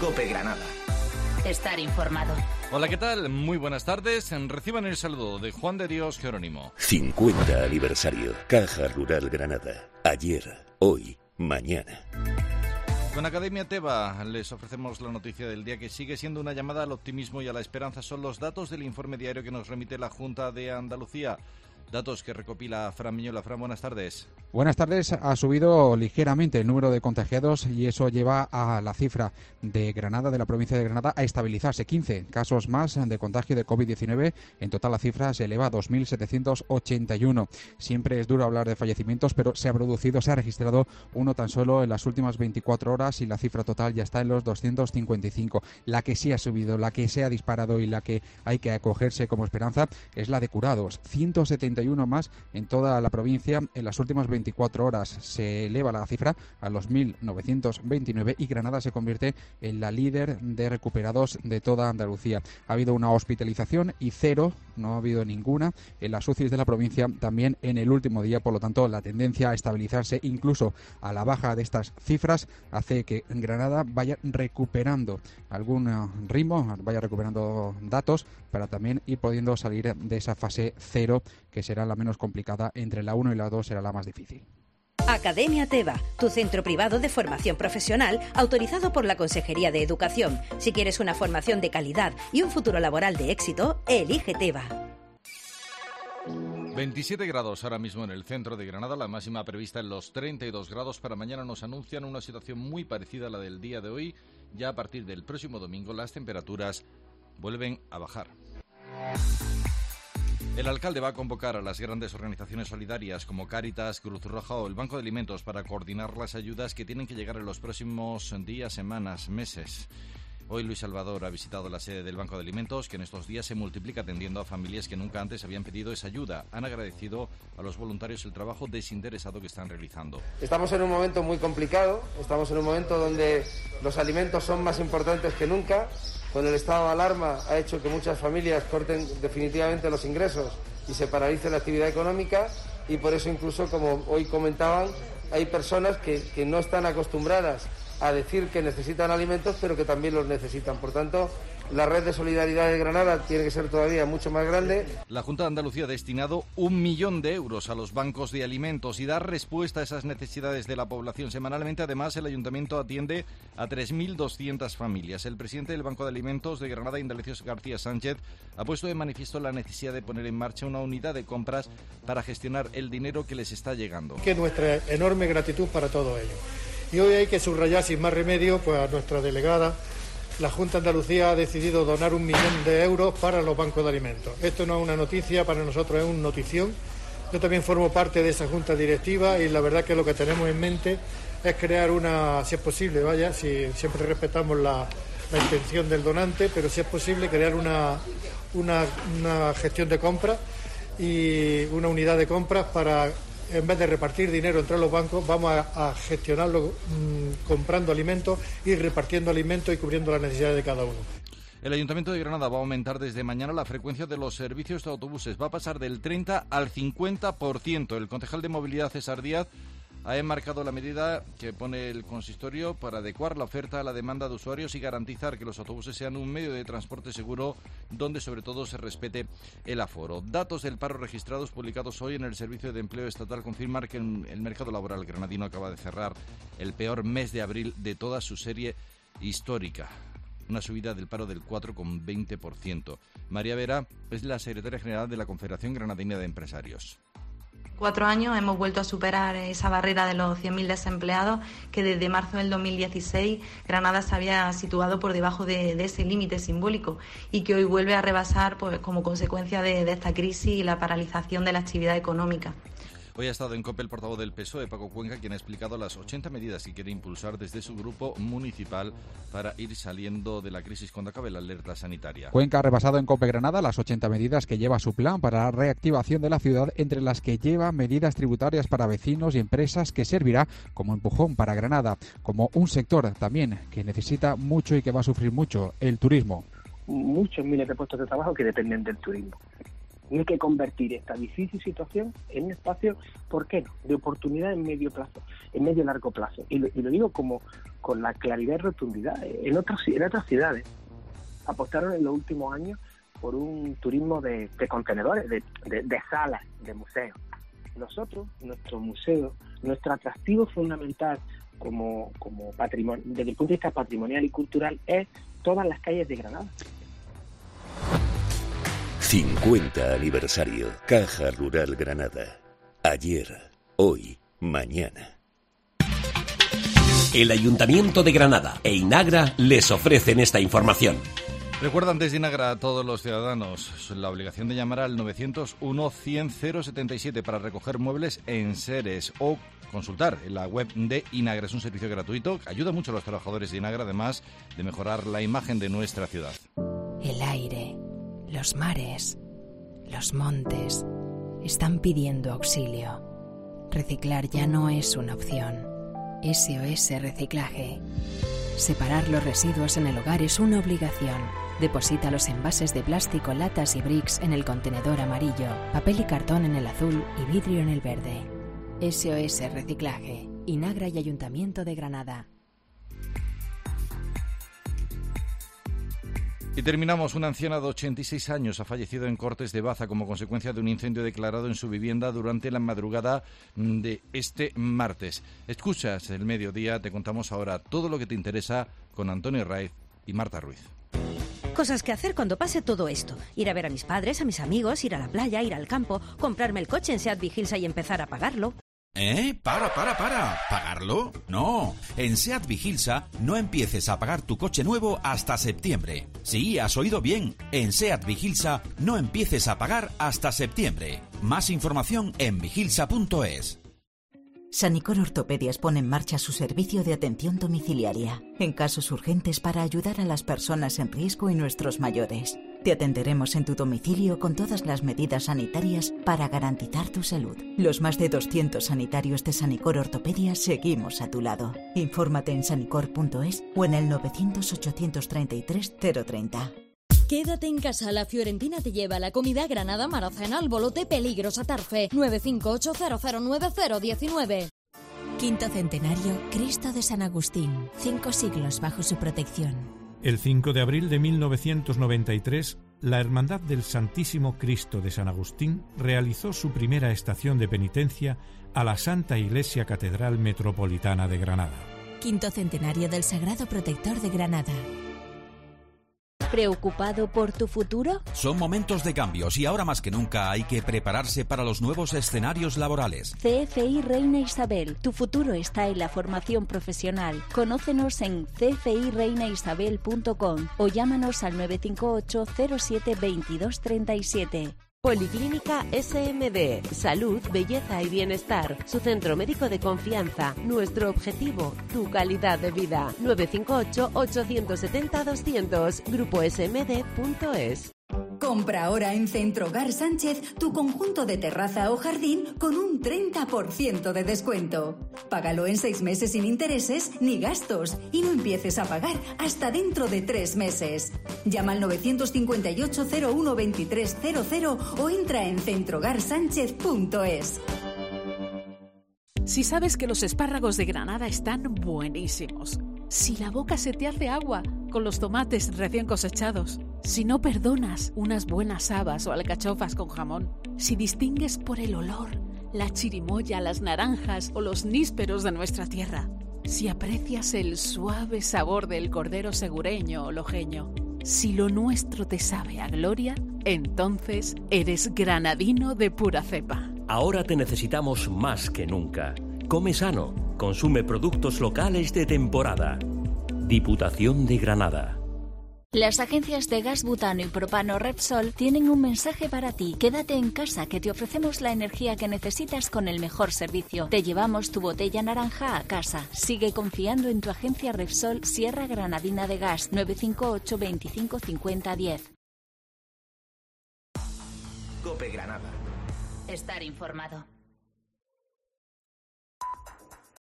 COPE Granada. Estar informado. Hola, ¿qué tal? Muy buenas tardes. Reciban el saludo de Juan de Dios Jerónimo. 50 aniversario. Caja Rural Granada. Ayer, hoy, mañana. Con Academia Teba les ofrecemos la noticia del día, que sigue siendo una llamada al optimismo y a la esperanza. Son los datos del informe diario que nos remite la Junta de Andalucía. Datos que recopila Fran Miñola. Fran, buenas tardes. Buenas tardes. Ha subido ligeramente el número de contagiados y eso lleva a la cifra de Granada, de la provincia de Granada, a estabilizarse. 15 casos más de contagio de COVID-19. En total la cifra se eleva a 2.781. Siempre es duro hablar de fallecimientos, pero se ha registrado uno tan solo en las últimas 24 horas y la cifra total ya está en los 255. La que sí ha subido, la que se ha disparado y la que hay que acogerse como esperanza es la de curados. 171 más en toda la provincia en las últimas 24 horas. Se eleva la cifra a los 1.929 y Granada se convierte en la líder de recuperados de toda Andalucía. Ha habido una hospitalización y cero, no ha habido ninguna en las UCIs de la provincia también en el último día. Por lo tanto, la tendencia a estabilizarse, incluso a la baja de estas cifras, hace que Granada vaya recuperando algún ritmo, vaya recuperando datos para también ir pudiendo salir de esa fase cero, que será la menos complicada. Entre la 1 y la 2 será la más difícil. Academia Teba, tu centro privado de formación profesional autorizado por la Consejería de Educación. Si quieres una formación de calidad y un futuro laboral de éxito, elige Teba. 27 grados ahora mismo en el centro de Granada, la máxima prevista en los 32 grados. Para mañana nos anuncian una situación muy parecida a la del día de hoy. Ya a partir del próximo domingo las temperaturas vuelven a bajar. El alcalde va a convocar a las grandes organizaciones solidarias como Cáritas, Cruz Roja o el Banco de Alimentos para coordinar las ayudas que tienen que llegar en los próximos días, semanas, meses. Hoy Luis Salvador ha visitado la sede del Banco de Alimentos, que en estos días se multiplica atendiendo a familias que nunca antes habían pedido esa ayuda. Han agradecido a los voluntarios el trabajo desinteresado que están realizando. Estamos en un momento muy complicado, estamos en un momento donde los alimentos son más importantes que nunca. Con el estado de alarma ha hecho que muchas familias corten definitivamente los ingresos y se paralice la actividad económica, y por eso incluso, como hoy comentaban, hay personas que no están acostumbradas a decir que necesitan alimentos, pero que también los necesitan. Por tanto, la red de solidaridad de Granada tiene que ser todavía mucho más grande. La Junta de Andalucía ha destinado 1 millón de euros a los bancos de alimentos y da respuesta a esas necesidades de la población. Semanalmente, además, el Ayuntamiento atiende a 3.200 familias. El presidente del Banco de Alimentos de Granada, Indalecio García Sánchez, ha puesto de manifiesto la necesidad de poner en marcha una unidad de compras para gestionar el dinero que les está llegando. Que nuestra enorme gratitud para todo ello. Y hoy hay que subrayar sin más remedio pues a nuestra delegada. La Junta de Andalucía ha decidido donar 1 millón de euros para los bancos de alimentos. Esto no es una noticia, para nosotros es una notición. Yo también formo parte de esa Junta Directiva y la verdad que lo que tenemos en mente es crear una, si es posible, si siempre respetamos la intención del donante, pero si es posible crear una gestión de compras y una unidad de compras para, en vez de repartir dinero entre los bancos, vamos a gestionarlo comprando alimentos y repartiendo alimentos y cubriendo las necesidades de cada uno. El Ayuntamiento de Granada va a aumentar desde mañana la frecuencia de los servicios de autobuses. Va a pasar del 30 al 50%. El concejal de Movilidad, César Díaz, ha enmarcado la medida que pone el consistorio para adecuar la oferta a la demanda de usuarios y garantizar que los autobuses sean un medio de transporte seguro, donde sobre todo se respete el aforo. Datos del paro registrados publicados hoy en el Servicio de Empleo Estatal confirman que el mercado laboral granadino acaba de cerrar el peor mes de abril de toda su serie histórica. Una subida del paro del 4,20%. María Vera es la secretaria general de la Confederación Granadina de Empresarios. 4 años hemos vuelto a superar esa barrera de los 100.000 desempleados, que desde marzo del 2016 Granada se había situado por debajo de ese límite simbólico y que hoy vuelve a rebasar pues, como consecuencia de esta crisis y la paralización de la actividad económica. Hoy ha estado en COPE el portavoz del PSOE, Paco Cuenca, quien ha explicado las 80 medidas que quiere impulsar desde su grupo municipal para ir saliendo de la crisis cuando acabe la alerta sanitaria. Cuenca ha repasado en COPE Granada las 80 medidas que lleva su plan para la reactivación de la ciudad, entre las que lleva medidas tributarias para vecinos y empresas, que servirá como empujón para Granada, como un sector también que necesita mucho y que va a sufrir mucho, el turismo. Muchos miles de puestos de trabajo que dependen del turismo. Y hay que convertir esta difícil situación en un espacio, ¿por qué no?, de oportunidad en medio y largo plazo. Y lo digo como con la claridad y rotundidad. En otras ciudades apostaron en los últimos años por un turismo de contenedores, de salas, de museos. Nosotros, nuestro museo, nuestro atractivo fundamental como patrimonio, desde el punto de vista patrimonial y cultural, es todas las calles de Granada. 50 aniversario. Caja Rural Granada. Ayer, hoy, mañana. El Ayuntamiento de Granada e Inagra les ofrecen esta información. Recuerdan desde Inagra a todos los ciudadanos la obligación de llamar al 901-100-077 para recoger muebles en seres o consultar en la web de Inagra. Es un servicio gratuito que ayuda mucho a los trabajadores de Inagra, además de mejorar la imagen de nuestra ciudad. El aire, los mares, los montes están pidiendo auxilio. Reciclar ya no es una opción. SOS Reciclaje. Separar los residuos en el hogar es una obligación. Deposita los envases de plástico, latas y bricks en el contenedor amarillo, papel y cartón en el azul y vidrio en el verde. SOS Reciclaje. Inagra y Ayuntamiento de Granada. Y terminamos. Una anciana de 86 años ha fallecido en Cortes de Baza como consecuencia de un incendio declarado en su vivienda durante la madrugada de este martes. Escuchas el mediodía, te contamos ahora todo lo que te interesa con Antonio Raiz y Marta Ruiz. Cosas que hacer cuando pase todo esto. Ir a ver a mis padres, a mis amigos, ir a la playa, ir al campo, comprarme el coche en Seat Vigilsa y empezar a pagarlo. Para. ¿Pagarlo? No. En Seat Vigilsa no empieces a pagar tu coche nuevo hasta septiembre. Sí, has oído bien. En Seat Vigilsa no empieces a pagar hasta septiembre. Más información en vigilsa.es. Sanicor Ortopedias pone en marcha su servicio de atención domiciliaria en casos urgentes para ayudar a las personas en riesgo y nuestros mayores. Te atenderemos en tu domicilio con todas las medidas sanitarias para garantizar tu salud. Los más de 200 sanitarios de Sanicor Ortopedias seguimos a tu lado. Infórmate en sanicor.es o en el 900-833-030. Quédate en casa, la Fiorentina te lleva la comida Granada, Maracena, Albolote, Peligros, Atarfe. 958-009019. Quinto centenario, Cristo de San Agustín. 5 siglos bajo su protección. El 5 de abril de 1993, la Hermandad del Santísimo Cristo de San Agustín realizó su primera estación de penitencia a la Santa Iglesia Catedral Metropolitana de Granada. Quinto centenario del Sagrado Protector de Granada. ¿Preocupado por tu futuro? Son momentos de cambios y ahora más que nunca hay que prepararse para los nuevos escenarios laborales. CFI Reina Isabel. Tu futuro está en la formación profesional. Conócenos en cfireinaisabel.com o llámanos al 958 07 22 37. Policlínica SMD, salud, belleza y bienestar. Su centro médico de confianza. Nuestro objetivo, tu calidad de vida. 958-870-200. GrupoSMD.es. Compra ahora en Centrogar Sánchez tu conjunto de terraza o jardín con un 30% de descuento. Págalo en 6 meses sin intereses ni gastos y no empieces a pagar hasta dentro de 3 meses. Llama al 958 01 2300 o entra en centrogarsánchez.es. Si sabes que los espárragos de Granada están buenísimos, si la boca se te hace agua con los tomates recién cosechados, si no perdonas unas buenas habas o alcachofas con jamón, si distingues por el olor la chirimoya, las naranjas o los nísperos de nuestra tierra, si aprecias el suave sabor del cordero segureño o lojeño, si lo nuestro te sabe a gloria, entonces eres granadino de pura cepa. Ahora te necesitamos más que nunca. Come sano, consume productos locales de temporada. Diputación de Granada. Las agencias de gas butano y propano Repsol tienen un mensaje para ti. Quédate en casa, que te ofrecemos la energía que necesitas con el mejor servicio. Te llevamos tu botella naranja a casa. Sigue confiando en tu agencia Repsol Sierra Granadina de Gas. 958 25 50 10. Estar informado.